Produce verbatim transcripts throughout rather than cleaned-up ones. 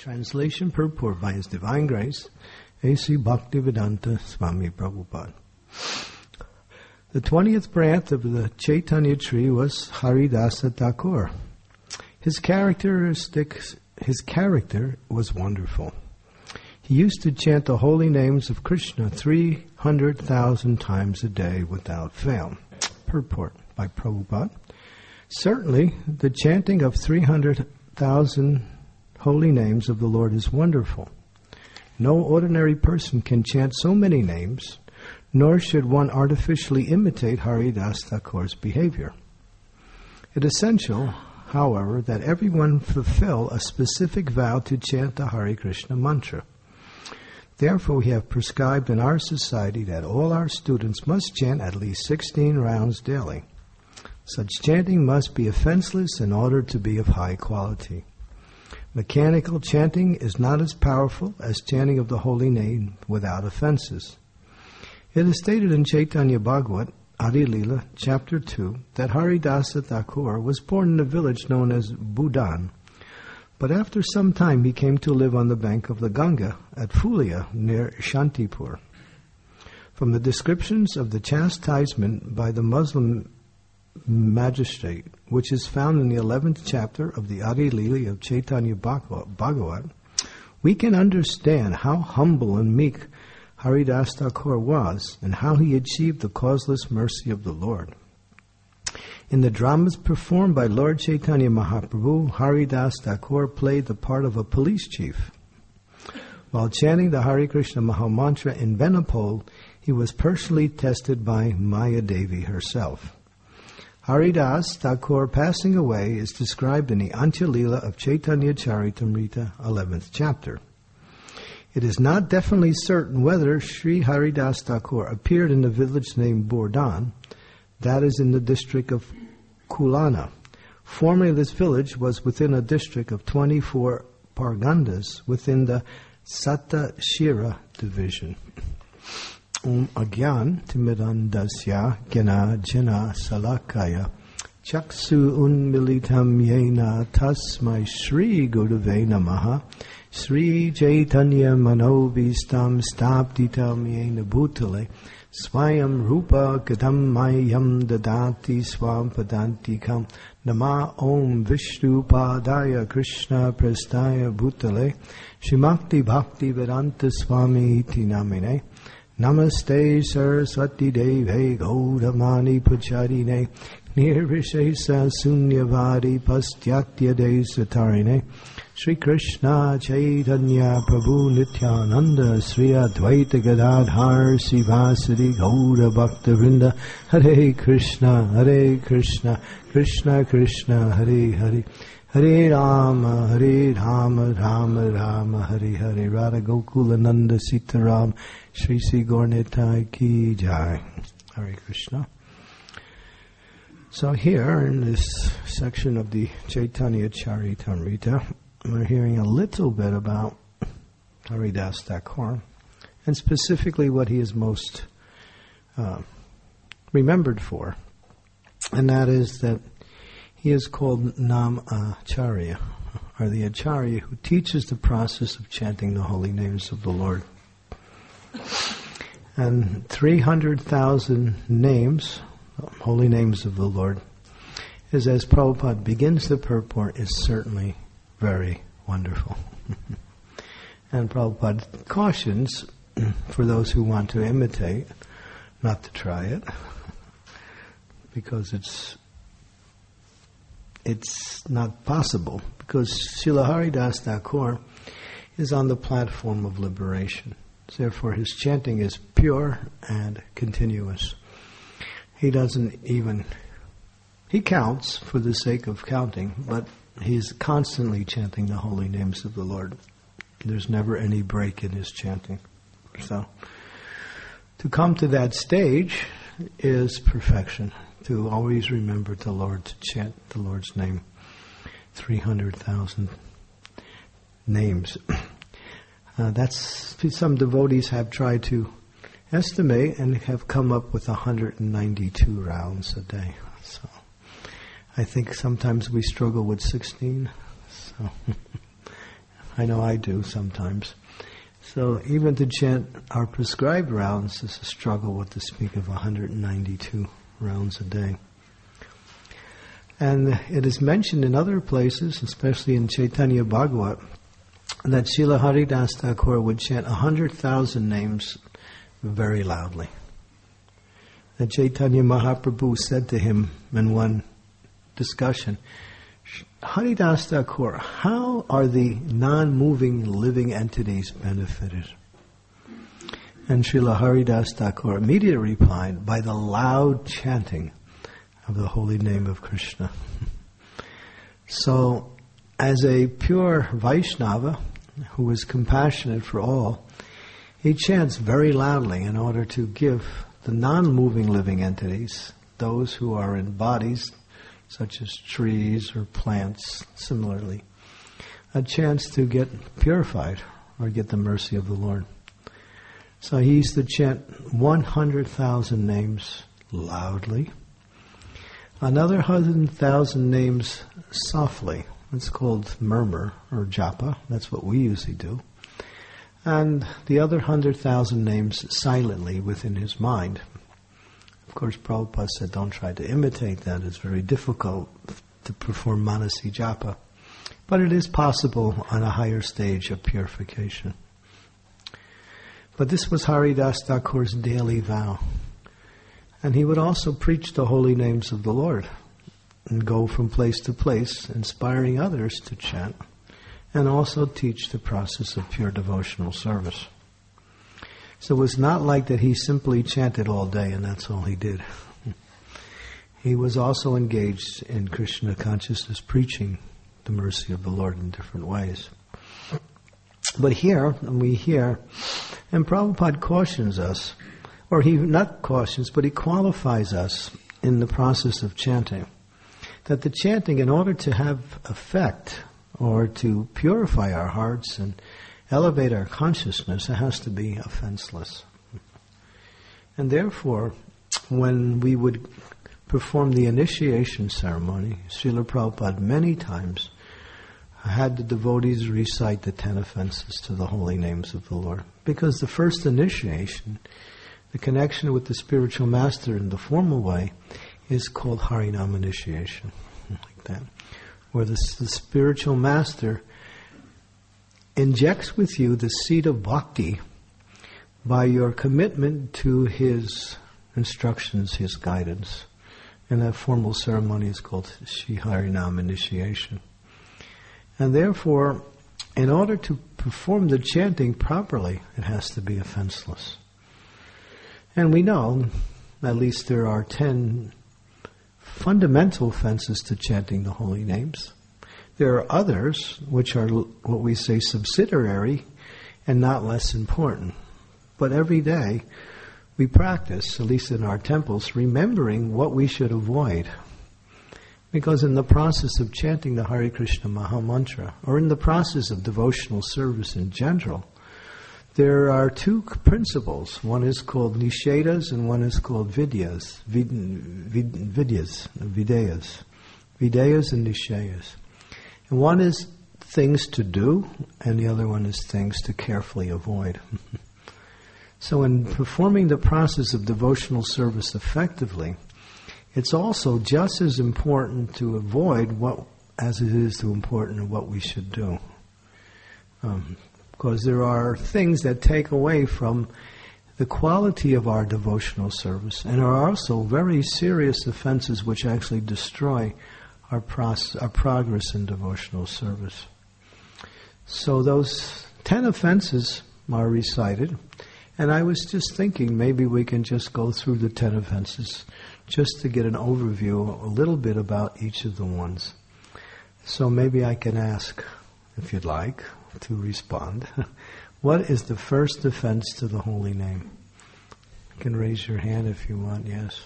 Translation purport by His Divine Grace, A C Bhaktivedanta Swami Prabhupada. The twentieth branch of the Chaitanya tree was Haridasa Thakur. His characteristics, his character was wonderful. He used to chant the holy names of Krishna three hundred thousand times a day without fail. Purport by Prabhupada. Certainly, the chanting of three hundred thousand holy names of the Lord is wonderful. No ordinary person can chant so many names, nor should one artificially imitate Haridas Thakur's behavior. It is essential, however, that everyone fulfill a specific vow to chant the Hare Krishna mantra. Therefore, we have prescribed in our society that all our students must chant at least sixteen rounds daily. Such chanting must be offenseless in order to be of high quality. Mechanical chanting is not as powerful as chanting of the holy name without offenses. It is stated in Chaitanya Bhagavat, Adi Lila, chapter two, that Haridasa Thakur was born in a village known as Budan, but after some time he came to live on the bank of the Ganga at Fulia near Shantipur. From the descriptions of the chastisement by the Muslim magistrate, which is found in the eleventh chapter of the Adi Lila of Chaitanya Bhagavat, we can understand how humble and meek Haridas Thakur was and how he achieved the causeless mercy of the Lord. In the dramas performed by Lord Chaitanya Mahaprabhu, Haridas Thakur played the part of a police chief. While chanting the Hare Krishna Mahamantra in Benapole, he was personally tested by Maya Devi herself. Haridas Thakur passing away is described in the Antya Lila of Chaitanya Charitamrita, eleventh chapter. It is not definitely certain whether Sri Haridas Thakur appeared in the village named Bordan, that is in the district of Kulana. Formerly this village was within a district of twenty-four Pargandas within the Sattashira division. Om Agyan Timidandasya Gena Jena Salakaya Chaksu Unmilitam Yena Tasmai Shri Gurave Namaha Sri Chaitanya Manobhistam Staptitam Yena Bhutale Swayam Rupa Kadam Mayam Dadati Swam Padantikam Nama Om Vishnu Padaya Krishna Prastaya Bhutale Shimakti Bhakti Vedanta Swami Iti Namine Namaste Saraswati Deve Gaudamani Pacharine Nirvishesa Sunyavadi Pastyatya Desatarine Sri Krishna Chaitanya Prabhu Nityananda Sri Advaita Gadadhar Sivasadi Gauda Bhakta Vrinda Hare Krishna Hare Krishna Krishna Krishna Hare Hare Hare Rama, Hare Rama, Rama Rama, Hare Hare, Radha Gokula Nanda Sitaram, Shri Sri Gaurnitai Ki Jai. Hare Krishna. So here in this section of the Chaitanya Charitamrita, we're hearing a little bit about Haridas Thakur, and specifically what he is most uh, remembered for, and that is that he is called Nam Acharya, or the Acharya who teaches the process of chanting the holy names of the Lord. And three hundred thousand names, holy names of the Lord, is, as Prabhupada begins the purport, is certainly very wonderful. And Prabhupada cautions for those who want to imitate not to try it, because it's It's not possible, because Srila Haridas Thakur is on the platform of liberation. Therefore, his chanting is pure and continuous. He doesn't even, he counts for the sake of counting, but he's constantly chanting the holy names of the Lord. There's never any break in his chanting. So, to come to that stage is perfection. To always remember the Lord, to chant the Lord's name, three hundred thousand names. Uh, that's, some devotees have tried to estimate and have come up with one hundred ninety-two rounds a day. So I think sometimes we struggle with sixteen. So I know I do sometimes. So even to chant our prescribed rounds is a struggle, what to speak of one hundred ninety-two rounds a day. And it is mentioned in other places, especially in Chaitanya Bhagavat, that Srila Haridas Thakur would chant one hundred thousand names very loudly. That Chaitanya Mahaprabhu said to him in one discussion, Haridas Thakur, how are the non-moving living entities benefited? And Srila Haridas Thakur immediately replied, by the loud chanting of the holy name of Krishna. So, as a pure Vaishnava who is compassionate for all, he chants very loudly in order to give the non-moving living entities, those who are in bodies such as trees or plants, similarly, a chance to get purified or get the mercy of the Lord. So he used to chant one hundred thousand names loudly, another one hundred thousand names softly. It's called murmur or japa. That's what we usually do. And the other one hundred thousand names silently within his mind. Of course, Prabhupada said, don't try to imitate that. It's very difficult to perform Manasi Japa. But it is possible on a higher stage of purification. But this was Haridas Thakur's daily vow. And he would also preach the holy names of the Lord and go from place to place, inspiring others to chant, and also teach the process of pure devotional service. So it was not like that he simply chanted all day and that's all he did. He was also engaged in Krishna consciousness, preaching the mercy of the Lord in different ways. But here, and we hear, and Prabhupada cautions us, or he not cautions, but he qualifies us in the process of chanting, that the chanting, in order to have effect, or to purify our hearts and elevate our consciousness, it has to be offenseless. And therefore, when we would perform the initiation ceremony, Srila Prabhupada many times had the devotees recite the ten offenses to the holy names of the Lord. Because the first initiation, the connection with the spiritual master in the formal way, is called Harinam initiation, like that, where the, the spiritual master injects with you the seed of bhakti by your commitment to his instructions, his guidance. And that formal ceremony is called Shri Harinam initiation. And therefore, in order to perform the chanting properly, it has to be offenseless. And we know, at least there are ten fundamental offenses to chanting the holy names. There are others which are what we say subsidiary and not less important. But every day we practice, at least in our temples, remembering what we should avoid. Because in the process of chanting the Hare Krishna Maha Mantra, or in the process of devotional service in general, there are two principles. One is called nishedas and one is called vidyas. Vid, vid, vidyas, videyas. Videyas and nisheyas. And one is things to do, and the other one is things to carefully avoid. So in performing the process of devotional service effectively, it's also just as important to avoid what as it is to important what we should do. Um, because there are things that take away from the quality of our devotional service, and are also very serious offenses which actually destroy our, pros- our progress in devotional service. So those ten offenses are recited, and I was just thinking maybe we can just go through the ten offenses just to get an overview a little bit about each of the ones. So maybe I can ask, if you'd like, to respond. What is the first offense to the holy name? You can raise your hand if you want, yes.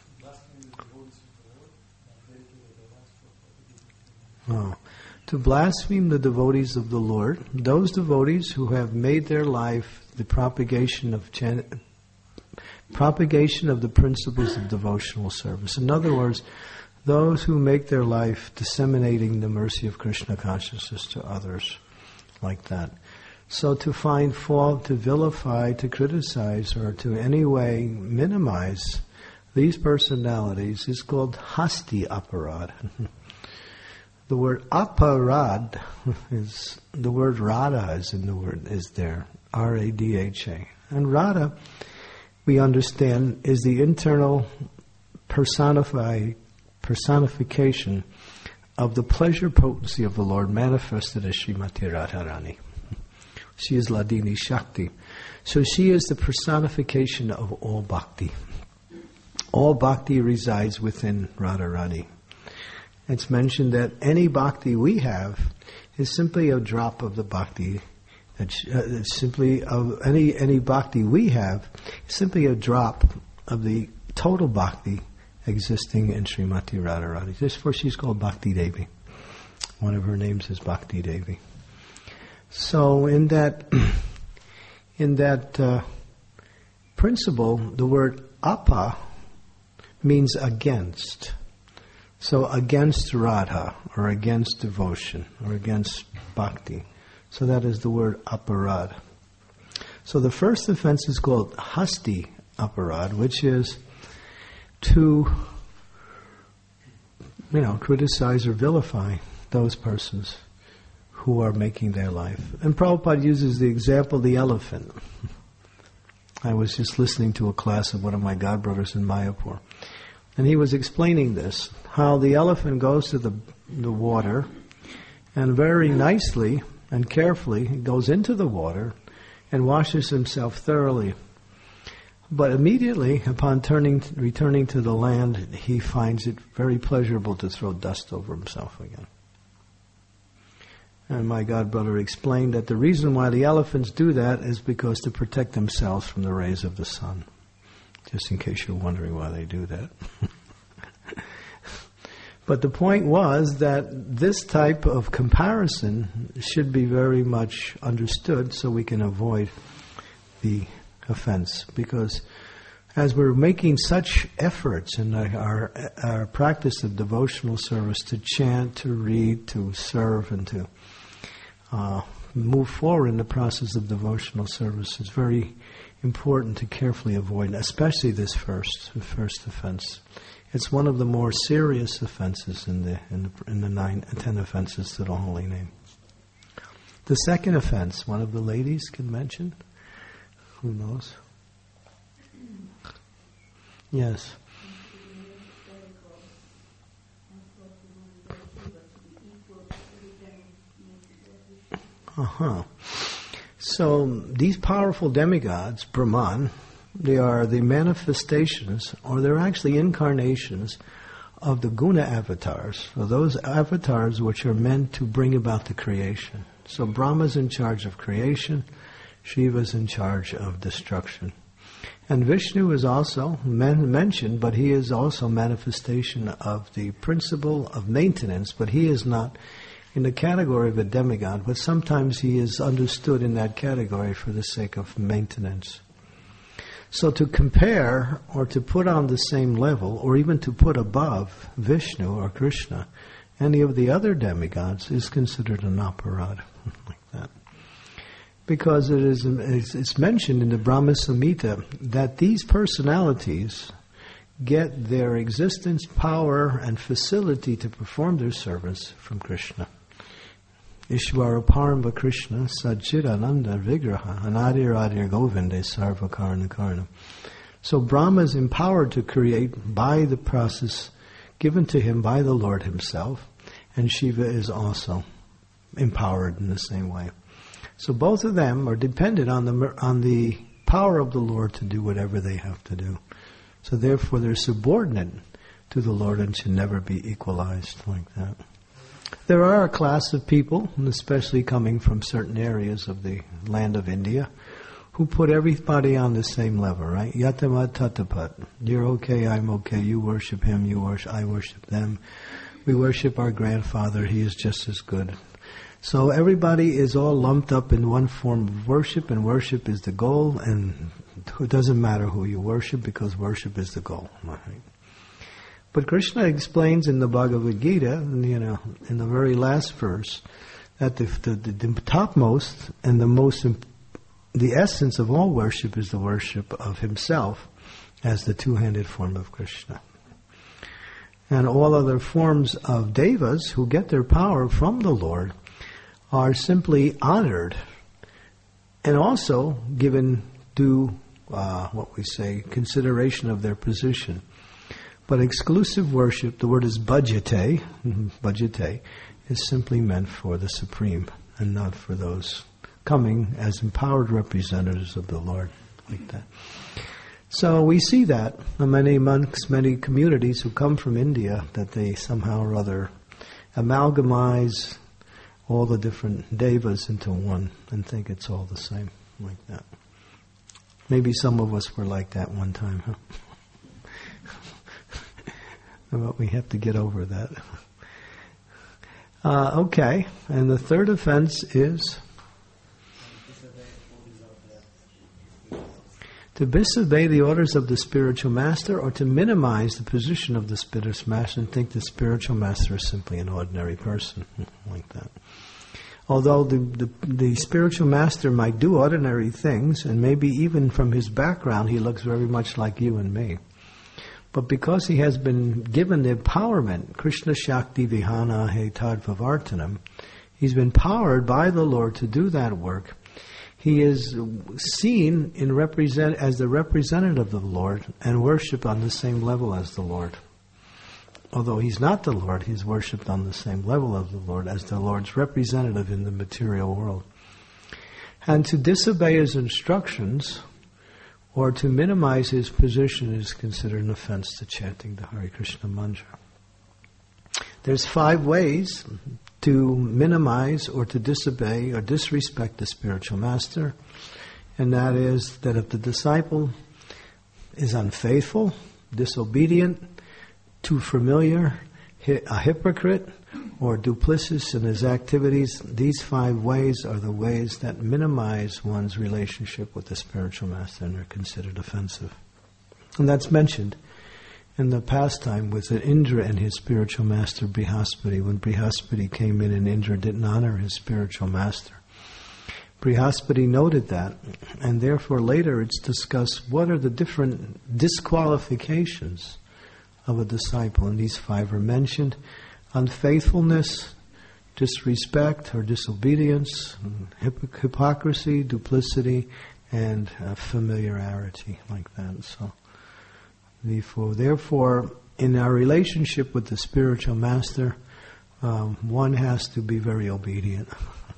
Oh. To blaspheme the devotees of the Lord, those devotees who have made their life the propagation of chan- propagation of the principles of devotional service. In other words, those who make their life disseminating the mercy of Krishna consciousness to others, like that. So to find fault, to vilify, to criticize, or to any way minimize these personalities is called hasti aparad. The word aparad is, the word radha is in the word, is there, R A D H A. And radha, we understand, is the internal personify, personification of the pleasure potency of the Lord manifested as Srimati Radharani. She is Ladini Shakti. So she is the personification of all bhakti. All bhakti resides within Radharani. It's mentioned that any bhakti we have is simply a drop of the bhakti. It's, uh, it's simply of any any bhakti we have is simply a drop of the total bhakti existing in Srimati Radharani. Therefore, she's called Bhakti Devi. One of her names is Bhakti Devi. So, in that in that uh, principle, the word apa means against. So against Radha, or against devotion, or against bhakti. So that is the word aparad. So the first offense is called hasti aparad, which is to, you know, criticize or vilify those persons who are making their life. And Prabhupada uses the example of the elephant. I was just listening to a class of one of my godbrothers in Mayapur. And he was explaining this, how the elephant goes to the the water and very nicely and carefully goes into the water and washes himself thoroughly. But immediately upon turning, returning to the land, he finds it very pleasurable to throw dust over himself again. And my godbrother explained that the reason why the elephants do that is because to protect themselves from the rays of the sun. Just in case you're wondering why they do that. But the point was that this type of comparison should be very much understood so we can avoid the offense. Because as we're making such efforts in our, our practice of devotional service to chant, to read, to serve, and to uh, move forward in the process of devotional service, it's very important to carefully avoid, especially this first, the first offense. It's one of the more serious offenses in the in the, in the nine, ten offenses to the holy name. The second offense, one of the ladies can mention. Who knows? Yes. Uh huh. So these powerful demigods, Brahman, they are the manifestations, or they're actually incarnations of the guna avatars, or those avatars which are meant to bring about the creation. So Brahma's in charge of creation, Shiva's in charge of destruction. And Vishnu is also men- mentioned, but he is also manifestation of the principle of maintenance, but he is not in the category of a demigod, but sometimes he is understood in that category for the sake of maintenance. So to compare or to put on the same level or even to put above Vishnu or Krishna, any of the other demigods is considered an aparad, like that. Because it is it's mentioned in the Brahma Samhita that these personalities get their existence, power, and facility to perform their service from Krishna. Ishvara Paramba Krishna Sachidananda Vigraha Anadir Adir Govinde Sarva Karna Karna. So Brahma is empowered to create by the process given to him by the Lord himself, and Shiva is also empowered in the same way. So both of them are dependent on the on the power of the Lord to do whatever they have to do. So therefore they're subordinate to the Lord and should never be equalized like that. There are a class of people, and especially coming from certain areas of the land of India, who put everybody on the same level, right? Yatamat tatapat. You're okay, I'm okay, you worship him, you worship, I worship them. We worship our grandfather, he is just as good. So everybody is all lumped up in one form of worship, and worship is the goal, and it doesn't matter who you worship because worship is the goal, right? But Krishna explains in the Bhagavad Gita, you know, in the very last verse, that the, the, the, the topmost and the most, imp- the essence of all worship is the worship of himself as the two-handed form of Krishna. And all other forms of devas who get their power from the Lord are simply honored and also given due, uh, what we say, consideration of their position. But exclusive worship, the word is bhajate, bhajate, is simply meant for the Supreme and not for those coming as empowered representatives of the Lord, like that. So we see that many monks, many communities who come from India, that they somehow or other amalgamize all the different devas into one and think it's all the same, like that. Maybe some of us were like that one time, huh? But we have to get over that. Uh, okay, and the third offense is to disobey the orders of the spiritual master, or to minimize the position of the spiritual master and think the spiritual master is simply an ordinary person, like that. Although the, the, the spiritual master might do ordinary things, and maybe even from his background he looks very much like you and me. But because he has been given the empowerment, Krishna Shakti Vihana He Tadvavartanam, he's been powered by the Lord to do that work. He is seen in represent as the representative of the Lord and worshipped on the same level as the Lord. Although he's not the Lord, he's worshipped on the same level of the Lord as the Lord's representative in the material world. And to disobey his instructions or to minimize his position is considered an offense to chanting the Hare Krishna mantra. There's five ways to minimize or to disobey or disrespect the spiritual master, and that is that if the disciple is unfaithful, disobedient, too familiar, a hypocrite, or duplicitous in his activities, these five ways are the ways that minimize one's relationship with the spiritual master and are considered offensive. And that's mentioned in the pastime with Indra and his spiritual master Brihaspati. When Brihaspati came in and Indra didn't honor his spiritual master, Brihaspati noted that, and therefore later it's discussed what are the different disqualifications of a disciple, and these five are mentioned: unfaithfulness, disrespect or disobedience, hypoc- hypocrisy, duplicity, and uh, familiarity, like that. So, therefore, therefore, in our relationship with the spiritual master, um, one has to be very obedient.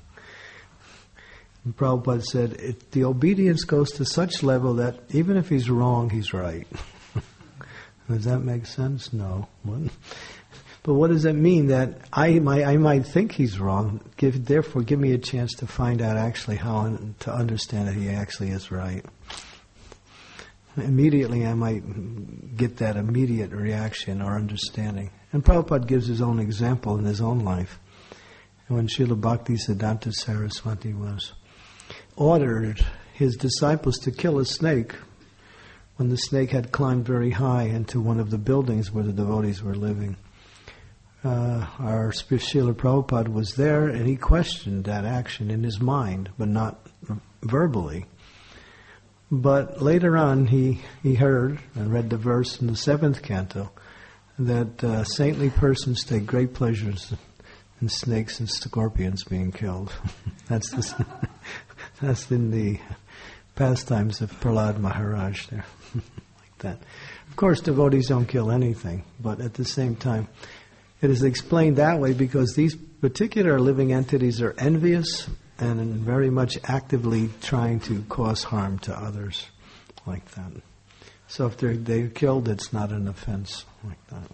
And Prabhupada said, it, the obedience goes to such level that even if he's wrong, he's right. Does that make sense? No. What? But what does that mean? That I might, I might think he's wrong. Give, therefore, give me a chance to find out actually how to understand that he actually is right. Immediately, I might get that immediate reaction or understanding. And Prabhupada gives his own example in his own life. When Srila Bhaktisiddhanta Saraswati was ordered his disciples to kill a snake, when the snake had climbed very high into one of the buildings where the devotees were living. Uh, our Srila Prabhupada was there, and he questioned that action in his mind, but not verbally. But later on, he, he heard and read the verse in the seventh canto that uh, saintly persons take great pleasures in snakes and scorpions being killed. That's the, that's in the pastimes of Prahlad Maharaj there, like that. Of course, devotees don't kill anything, but at the same time, it is explained that way because these particular living entities are envious and very much actively trying to cause harm to others, like that. So if they're, they're killed, it's not an offense, like that.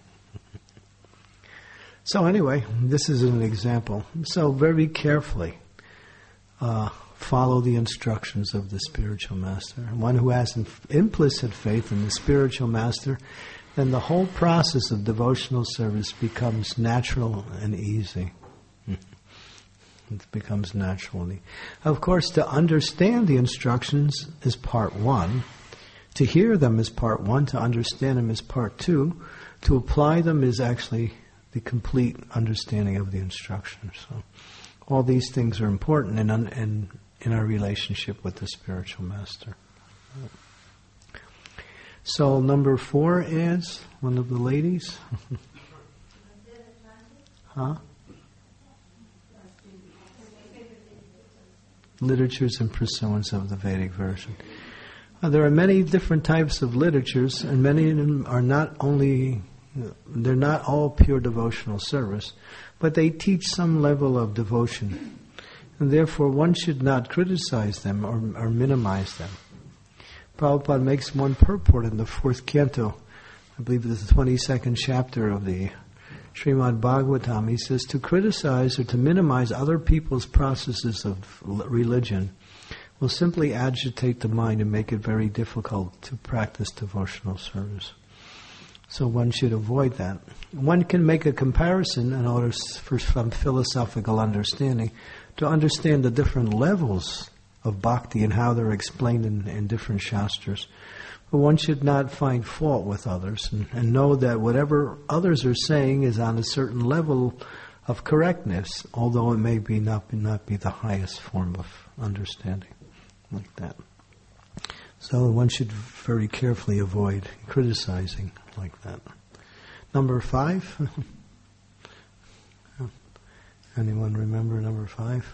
So anyway, this is an example. So very carefully uh, follow the instructions of the spiritual master. One who has implicit faith in the spiritual master, then the whole process of devotional service becomes natural and easy. It becomes naturally. Of course, to understand the instructions is part one. To hear them is part one. To understand them is part two. To apply them is actually the complete understanding of the instructions. So, all these things are important in, in, in our relationship with the spiritual master. So number four is one of the ladies. Huh? Literatures and pursuance of the Vedic version. Uh, there are many different types of literatures, and many of them are not only, they're not all pure devotional service, but they teach some level of devotion. And therefore one should not criticize them or, or minimize them. Prabhupada makes one purport in the fourth canto, I believe it's the twenty-second chapter of the Srimad Bhagavatam. He says, to criticize or to minimize other people's processes of religion will simply agitate the mind and make it very difficult to practice devotional service. So one should avoid that. One can make a comparison in order for some philosophical understanding to understand the different levels of bhakti and how they're explained in, in different shastras. But one should not find fault with others and, and know that whatever others are saying is on a certain level of correctness, although it may be not be, not be the highest form of understanding, like that. So one should very carefully avoid criticizing like that. Number five. Anyone remember number five?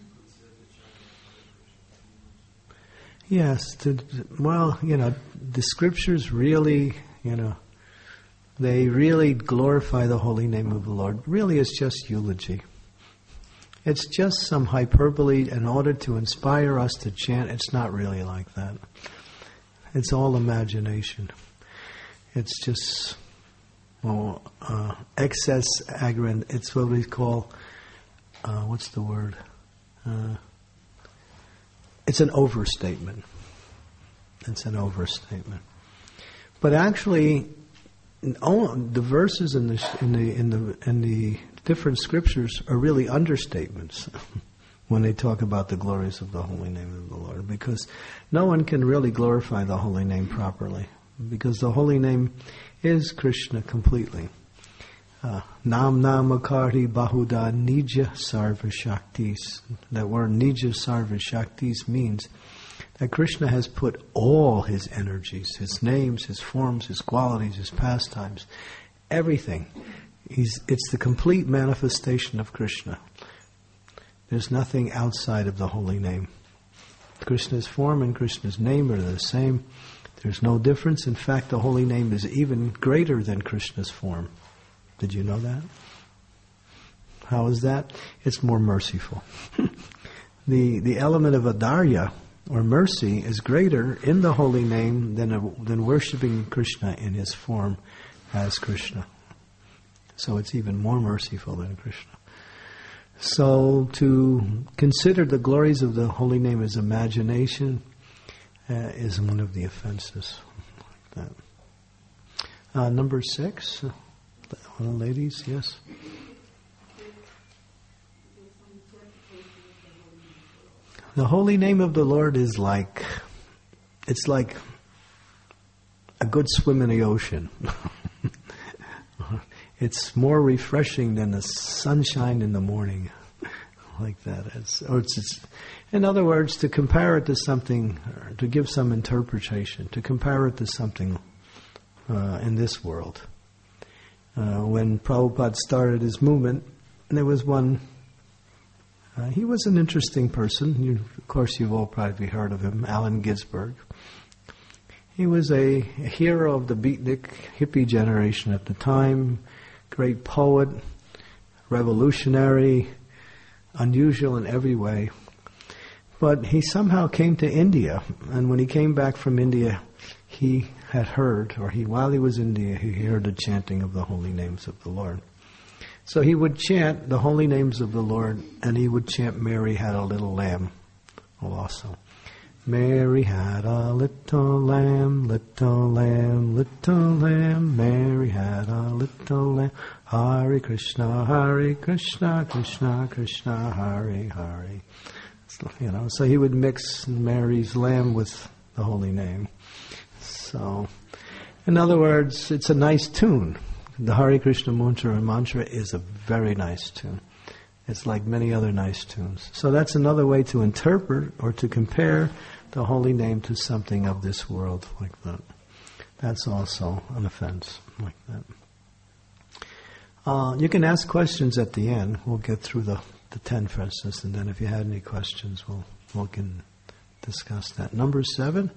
Yes, to, well, you know, the scriptures really, you know, they really glorify the holy name of the Lord. Really, it's just eulogy. It's just some hyperbole in order to inspire us to chant. It's not really like that. It's all imagination. It's just, well, uh, excess aggrand. It's what we call, uh, what's the word? Uh, It's an overstatement. It's an overstatement. But actually, all the verses in the in the in the in the different scriptures are really understatements when they talk about the glories of the holy name of the Lord, because no one can really glorify the holy name properly, because the holy name is Krishna completely. Uh, Nam Namakari Bahuda Nija Sarva Shaktis. That word Nija Sarva Shaktis means that Krishna has put all his energies, his names, his forms, his qualities, his pastimes, everything. He's, it's the complete manifestation of Krishna. There's nothing outside of the holy name. Krishna's form and Krishna's name are the same. There's no difference. In fact, the holy name is even greater than Krishna's form. Did you know that? How is that? It's more merciful. the the element of adarya, or mercy, is greater in the holy name than a, than worshiping Krishna in his form as Krishna. So it's even more merciful than Krishna. So to consider the glories of the holy name as imagination uh, is one of the offenses. Like that. Uh, number six. One of the ladies, yes. The holy name of the Lord is like, it's like a good swim in the ocean. It's more refreshing than the sunshine in the morning, like that. It's, or it's, it's, in other words, to compare it to something, or to give some interpretation, to compare it to something uh, in this world. Uh, when Prabhupada started his movement, there was one, uh, he was an interesting person. You, of course, you've all probably heard of him, Allen Ginsberg. He was a, a hero of the beatnik hippie generation at the time, great poet, revolutionary, unusual in every way. But he somehow came to India, and when he came back from India, he had heard, or he, while he was in India, he heard the chanting of the holy names of the Lord. So he would chant the holy names of the Lord, and he would chant Mary Had a Little Lamb also. Mary had a little lamb, little lamb, little lamb. Mary had a little lamb. Hare Krishna, Hare Krishna, Krishna Krishna, Hare Hare. You know, so he would mix Mary's lamb with the holy name. So, in other words, it's a nice tune. The Hare Krishna mantra mantra is a very nice tune. It's like many other nice tunes. So that's another way to interpret or to compare the holy name to something of this world like that. That's also an offense like that. Uh, you can ask questions at the end. We'll get through the, the ten verses, and then if you had any questions, we'll, we can discuss that. Number seven.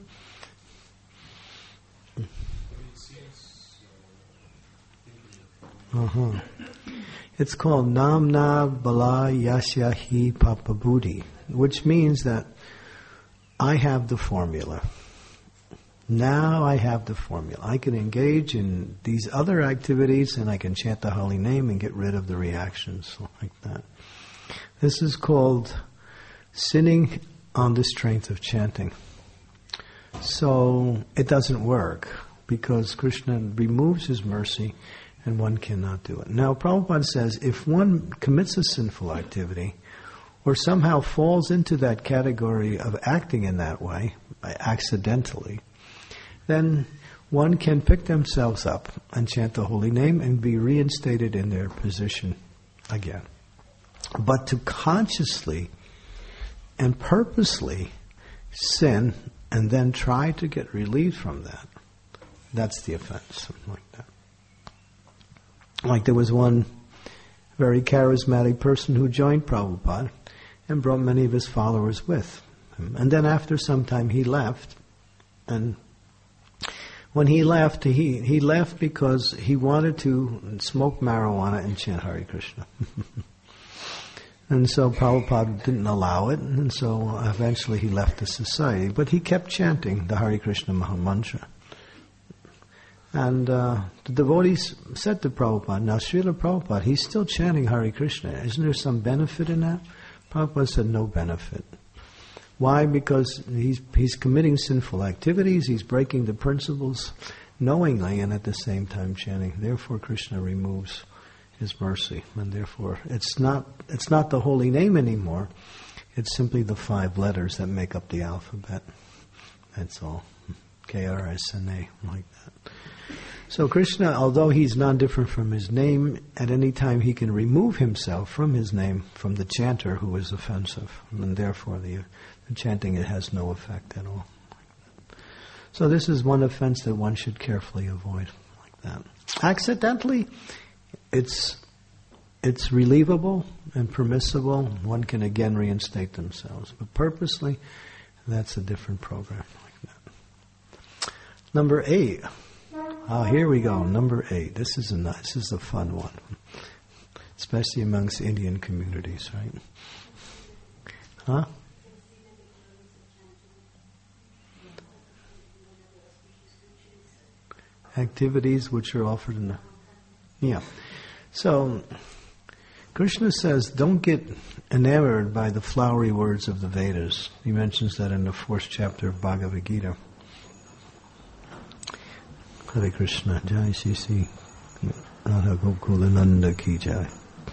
Uh-huh. It's called Namna Bala Yasyahi Papabudi, which means that I have the formula. Now I have the formula. I can engage in these other activities and I can chant the holy name and get rid of the reactions like that. This is called sinning on the strength of chanting. So it doesn't work because Krishna removes his mercy and one cannot do it. Now Prabhupada says if one commits a sinful activity or somehow falls into that category of acting in that way, accidentally, then one can pick themselves up and chant the holy name and be reinstated in their position again. But to consciously and purposely sin and then try to get relief from that, that's the offense, something like that. Like there was one very charismatic person who joined Prabhupada and brought many of his followers with him. And then after some time he left, and when he left, he, he left because he wanted to smoke marijuana and chant Hare Krishna. And so Prabhupada didn't allow it, and so eventually he left the society. But he kept chanting the Hare Krishna Mahamantra. And uh, the devotees said to Prabhupada, now Srila Prabhupada, he's still chanting Hare Krishna. Isn't there some benefit in that? Prabhupada said, no benefit. Why? Because he's he's committing sinful activities, he's breaking the principles knowingly and at the same time chanting. Therefore Krishna removes his mercy. And therefore it's not it's not the holy name anymore. It's simply the five letters that make up the alphabet. That's all. K R S N A, like that. So Krishna, although he's non-different from his name, at any time he can remove himself from his name, from the chanter who is offensive. And therefore the, the chanting, it has no effect at all. So this is one offense that one should carefully avoid, like that. Accidentally, it's it's relievable and permissible. One can again reinstate themselves. But purposely, that's a different program, like that. Number eight. Ah, here we go. Number eight. This is a nice, this is a fun one, especially amongst Indian communities, right? Huh? Activities which are offered in the... Yeah. So, Krishna says, don't get enamored by the flowery words of the Vedas. He mentions that in the fourth chapter of Bhagavad Gita. Hare Krishna, Jai Shri Shri Radha Gokulananda Ki Jai.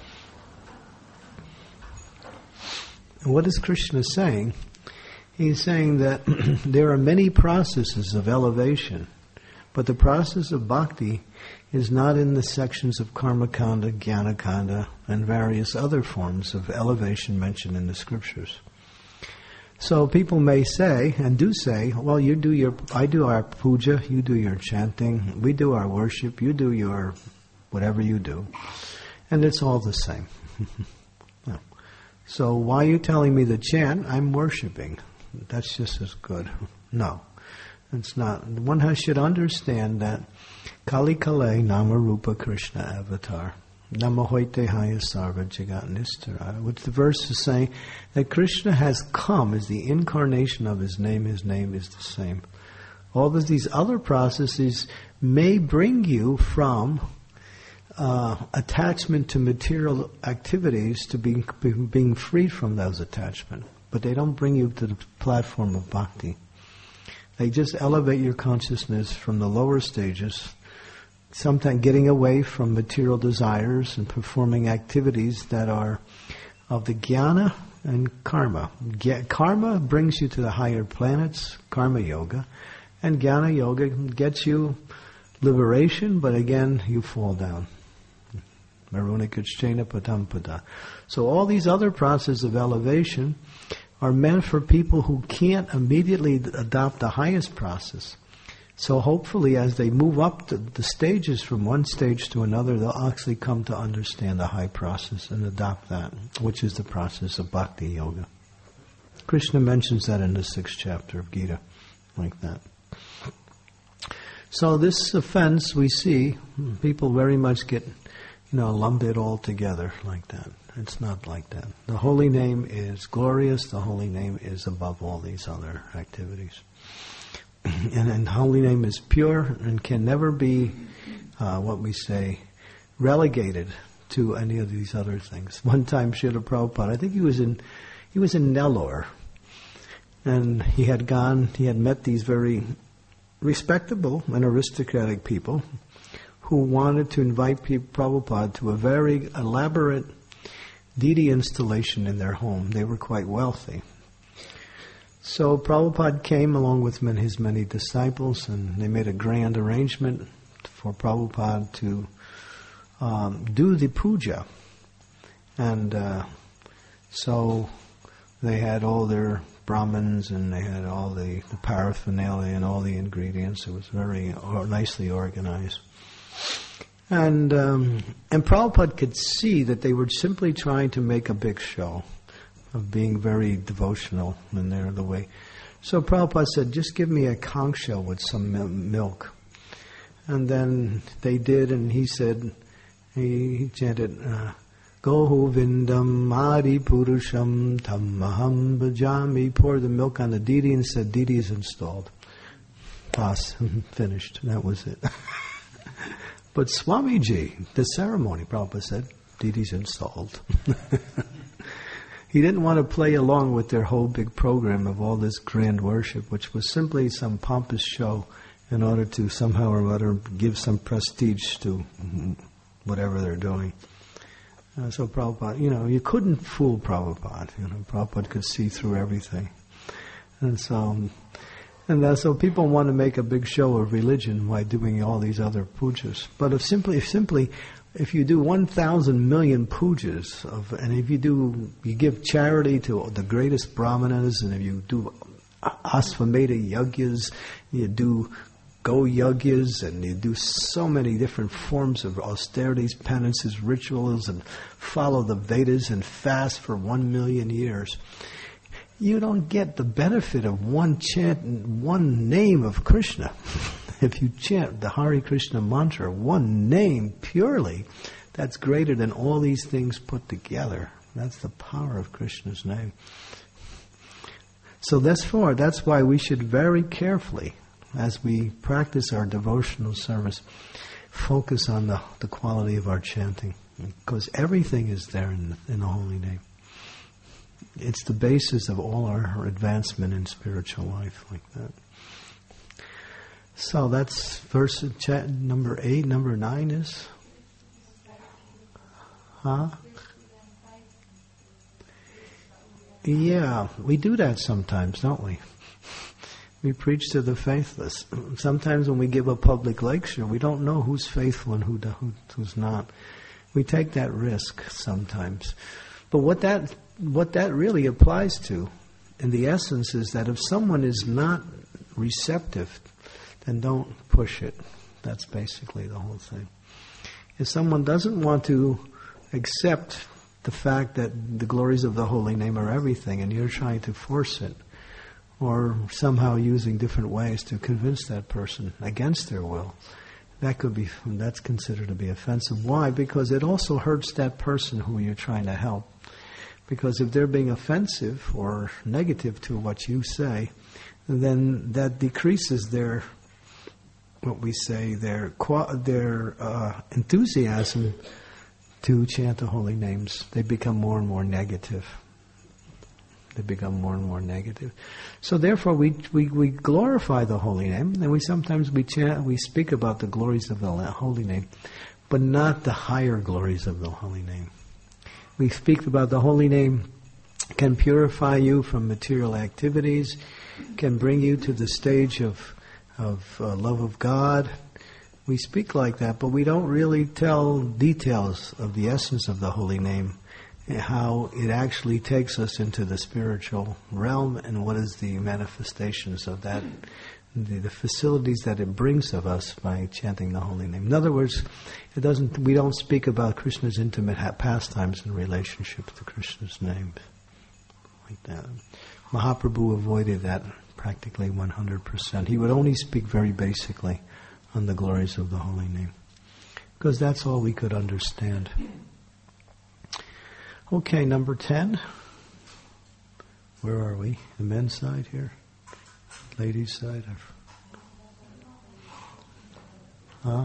What is Krishna saying? He's saying that there are many processes of elevation, but the process of bhakti is not in the sections of karma kanda, jnana kanda, and various other forms of elevation mentioned in the scriptures. So people may say, and do say, well, you do your, I do our puja, you do your chanting, we do our worship, you do your whatever you do, and it's all the same. No. So why are you telling me to chant? I'm worshiping. That's just as good. No, it's not. One has, should understand that Kali Kale Nama Rupa Krishna Avatar. Namahoite Haya Sarva Jagat Nistara, which the verse is saying that Krishna has come as the incarnation of his name. His name is the same. All of these other processes may bring you from uh, attachment to material activities to being, being freed from those attachments, but they don't bring you to the platform of bhakti. They just elevate your consciousness from the lower stages, sometimes getting away from material desires and performing activities that are of the jnana and karma. G- karma brings you to the higher planets, karma yoga, and jnana yoga gets you liberation, but again, you fall down. Marunikachena Patampada. So all these other processes of elevation are meant for people who can't immediately adopt the highest process. So hopefully as they move up the, the stages from one stage to another, they'll actually come to understand the high process and adopt that, which is the process of Bhakti Yoga. Krishna mentions that in the sixth chapter of Gita, like that. So this offense we see, people very much get, you know, lump it all together like that. It's not like that. The holy name is glorious. The holy name is above all these other activities. And, and holy name is pure and can never be, uh, what we say, relegated to any of these other things. One time, Srila Prabhupada, I think he was in, he was in Nellore, and he had gone, he had met these very respectable and aristocratic people who wanted to invite Prabhupada to a very elaborate deity installation in their home. They were quite wealthy. So Prabhupada came along with his many disciples, and they made a grand arrangement for Prabhupada to um, do the puja. And uh, so they had all their Brahmins, and they had all the, the paraphernalia and all the ingredients. It was very or, nicely organized. And um, and Prabhupada could see that they were simply trying to make a big show of being very devotional in their the way. So Prabhupada said, just give me a conch shell with some mil- milk. And then they did, and he said, he chanted, uh, Govindam Adi Purusham Tammaham Bhajami, poured the milk on the deity and said, deity is installed. Pass, finished. That was it. But Swamiji, the ceremony, Prabhupada said, deity's installed. He didn't want to play along with their whole big program of all this grand worship, which was simply some pompous show in order to somehow or other give some prestige to whatever they're doing. Uh, so Prabhupada, you know, you couldn't fool Prabhupada. You know, Prabhupada could see through everything. And so, and uh, so people want to make a big show of religion by doing all these other pujas. But if simply, if simply, if you do one thousand million pujas, of, and if you do, you give charity to the greatest brahmanas, and if you do asvamedha yagyas, you do go yagyas, and you do so many different forms of austerities, penances, rituals, and follow the Vedas and fast for one million years, you don't get the benefit of one chant, one name of Krishna. If you chant the Hare Krishna mantra, one name purely, that's greater than all these things put together. That's the power of Krishna's name. So that's for, that's why we should very carefully, as we practice our devotional service, focus on the, the quality of our chanting. Because everything is there in the, in the holy name. It's the basis of all our advancement in spiritual life, like that. So that's verse chat number eight. Number nine is? Huh? Yeah, we do that sometimes, don't we? We preach to the faithless. Sometimes when we give a public lecture, we don't know who's faithful and who, who who's not. We take that risk sometimes. But what that what that really applies to, in the essence, is that if someone is not receptive, then don't push it. That's basically the whole thing. If someone doesn't want to accept the fact that the glories of the holy name are everything, and you're trying to force it, or somehow using different ways to convince that person against their will, that could be, that's considered to be offensive. Why? Because it also hurts that person who you're trying to help. Because if they're being offensive or negative to what you say, then that decreases their, what we say, their their uh, enthusiasm to chant the holy names. They become more and more negative. They become more and more negative. So therefore, we we, we glorify the holy name, and we sometimes we chant, we speak about the glories of the holy name, but not the higher glories of the holy name. We speak about the holy name can purify you from material activities, can bring you to the stage of of uh, love of God, We speak like that, but we don't really tell details of the essence of the holy name, how it actually takes us into the spiritual realm, and what is the manifestations of that, the, the facilities that it brings of us by chanting the holy name. In other words, it doesn't. We don't speak about Krishna's intimate ha- pastimes in relationship to Krishna's name, like that. Mahaprabhu avoided that practically one hundred percent. He would only speak very basically on the glories of the holy name, because that's all we could understand. Okay, number ten. Where are we? The men's side here? Ladies' side? Huh?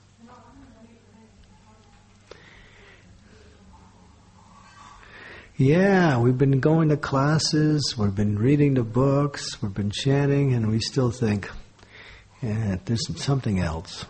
Yeah, we've been going to classes, we've been reading the books, we've been chanting, and we still think, yeah, there's something else.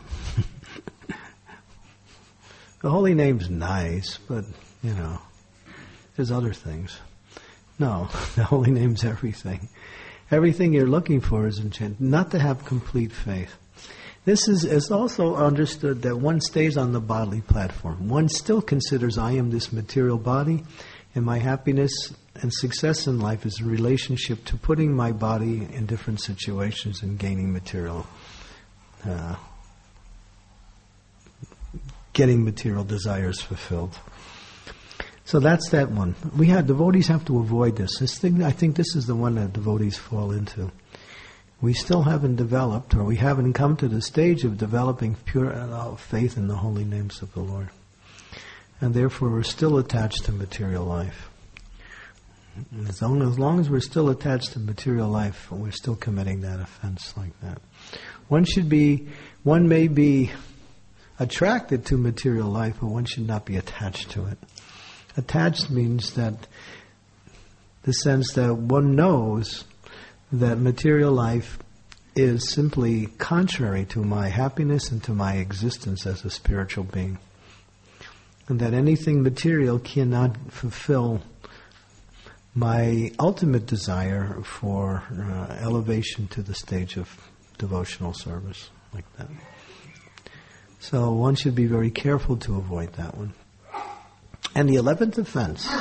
The holy name's nice, but, you know, there's other things. No, the holy name's everything. Everything you're looking for is in chant, not to have complete faith. This is it's also understood that one stays on the bodily platform. One still considers I am this material body, and my happiness and success in life is in relationship to putting my body in different situations and gaining material, uh, getting material desires fulfilled. So that's that one. We have devotees have to avoid this. This thing, I think this is the one that devotees fall into. We still haven't developed, or we haven't come to the stage of developing pure uh, faith in the holy names of the Lord. And therefore we're still attached to material life. And as long, as long as we're still attached to material life, we're still committing that offense like that. One should be, one may be attracted to material life, but one should not be attached to it. Attached means that the sense that one knows that material life is simply contrary to my happiness and to my existence as a spiritual being. And that anything material cannot fulfill my ultimate desire for uh, elevation to the stage of devotional service, like that. So one should be very careful to avoid that one. And the eleventh offense,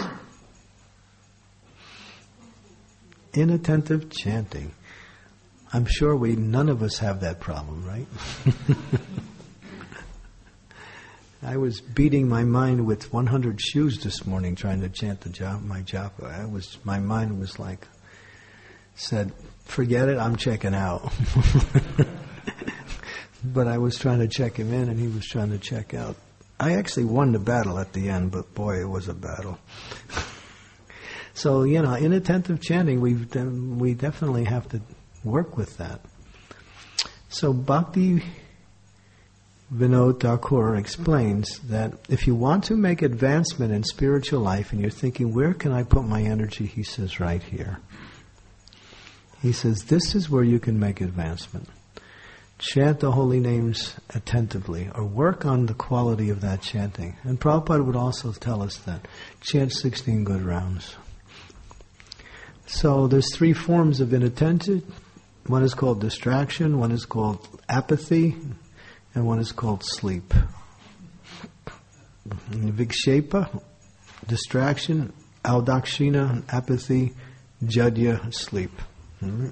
inattentive chanting. I'm sure we none of us have that problem, right? I was beating my mind with one hundred shoes this morning trying to chant the japa, my japa. I was, my mind was like, said, forget it, I'm checking out. But I was trying to check him in and he was trying to check out. I actually won the battle at the end, but boy, it was a battle. So, you know, inattentive chanting, we've done, we definitely have to work with that. So Bhakti Vinod Thakur explains that if you want to make advancement in spiritual life and you're thinking, where can I put my energy? He says, right here. He says, this is where you can make advancement. Chant the holy names attentively, or work on the quality of that chanting. And Prabhupada would also tell us that. Chant sixteen good rounds. So there's three forms of inattention. One is called distraction, one is called apathy, and one is called sleep. Vikshepa, distraction, audakshina, apathy, jadya, sleep. Mm-hmm.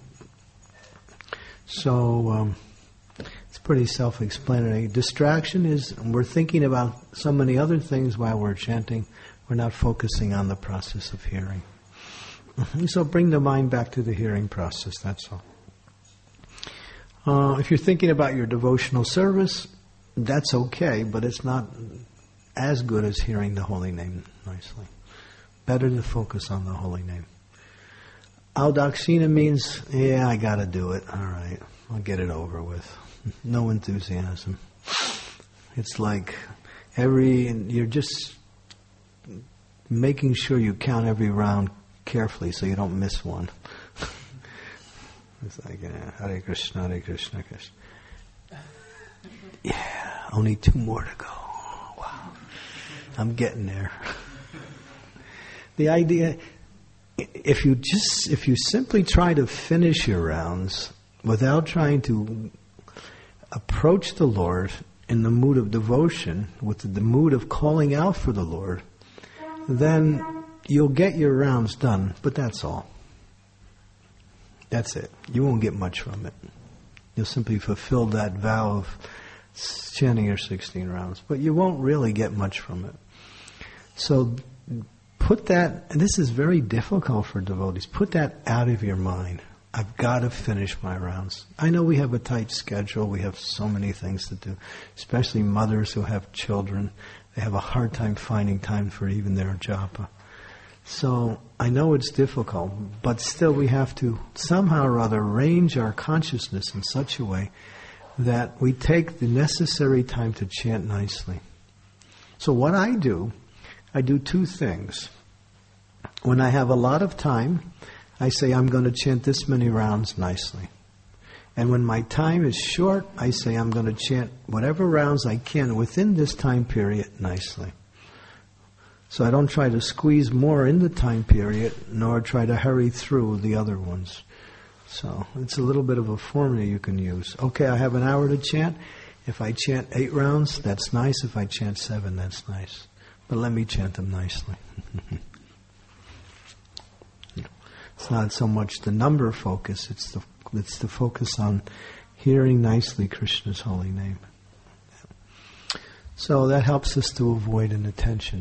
So um, it's pretty self-explanatory. Distraction is we're thinking about so many other things while we're chanting. We're not focusing on the process of hearing. So bring the mind back to the hearing process, that's all. Uh, if you're thinking about your devotional service, that's okay, but it's not as good as hearing the holy name nicely. Better to focus on the holy name. Audakshina means, yeah, I got to do it. All right, I'll get it over with. No enthusiasm. It's like every, you're just making sure you count every round carefully so you don't miss one. It's like, uh, Hare Krishna, Hare Krishna, Krishna. Yeah, only two more to go. Wow. I'm getting there. The idea, if you just, if you simply try to finish your rounds without trying to approach the Lord in the mood of devotion, with the, the mood of calling out for the Lord, then you'll get your rounds done, but that's all. That's it. You won't get much from it. You'll simply fulfill that vow of chanting your sixteen rounds, but you won't really get much from it. So put that, and this is very difficult for devotees, put that out of your mind. I've got to finish my rounds. I know we have a tight schedule. We have so many things to do, especially mothers who have children. They have a hard time finding time for even their japa. So I know it's difficult, but still we have to somehow or other arrange our consciousness in such a way that we take the necessary time to chant nicely. So what I do, I do two things. When I have a lot of time, I say I'm going to chant this many rounds nicely. And when my time is short, I say I'm going to chant whatever rounds I can within this time period nicely. So I don't try to squeeze more in the time period, nor try to hurry through the other ones. So it's a little bit of a formula you can use. Okay, I have an hour to chant. If I chant eight rounds, that's nice. If I chant seven, that's nice. But let me chant them nicely. It's not so much the number focus, it's the it's the focus on hearing nicely Krishna's holy name. So that helps us to avoid inattention.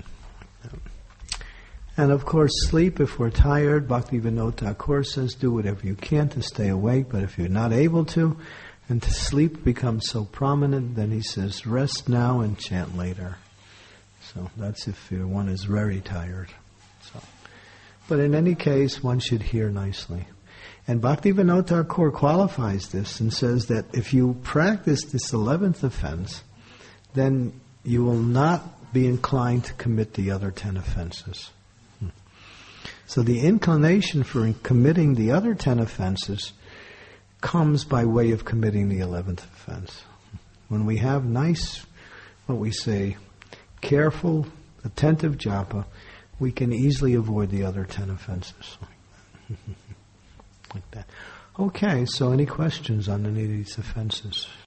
And of course, sleep, if we're tired, Bhaktivinoda Thakur says, do whatever you can to stay awake, but if you're not able to, and to sleep becomes so prominent, then he says, rest now and chant later. So that's if one is very tired. So. But in any case, one should hear nicely. And Bhaktivinoda Thakur qualifies this and says that if you practice this eleventh offense, then you will not be inclined to commit the other ten offenses. Hmm. So the inclination for committing the other ten offenses comes by way of committing the eleventh offense. When we have nice, what we say, careful, attentive japa, we can easily avoid the other ten offenses. Like that. Okay, so any questions on any of these offenses?